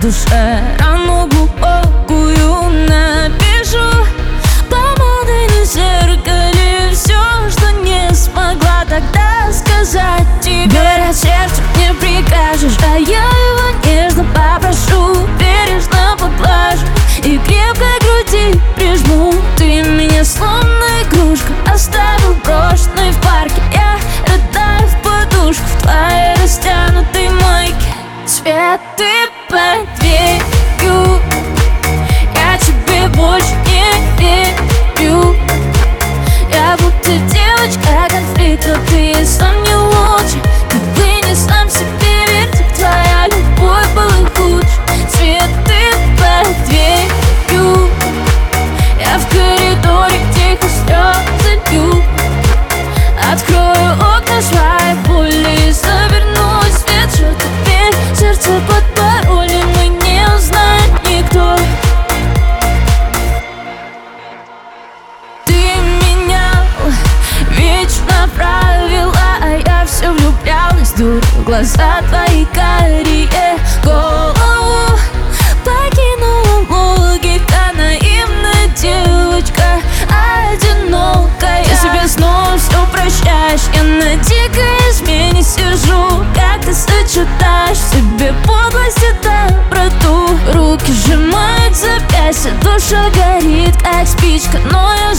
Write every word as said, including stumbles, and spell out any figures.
душе рану глубокую напишу помадой на зеркале все, что не смогла тогда сказать тебе. Говорят, сердцу не прикажешь, а я его нежно попрошу, бережно поглажу и крепко к груди прижму. Ты меня словно игрушка оставил брошенной в парке. Я рыдаю в подушку в твоей растянутой майке. Цветы под дверью, я тебе больше не верю. Я будто девочка конфликта, ты сам не лучше. Ты вынес сам себе вертик, твоя любовь была хуже. Цветы под дверью, я в коридоре тихо слезы лью. Открою окна своей боли и завернусь в свет, что теперь сердце под паролем и не узнает никто. Ты меня вечно правила, а я все влюблялась, дура. Глаза твои карие, голову покинула логика. Наивная девочка, одинокая. Я себе снова все прощаешь, я на дикой измене сижу. Как ты сочетаешь в себе подлость и доброту? Руки сжимают запястья, душа горит как спичка, но я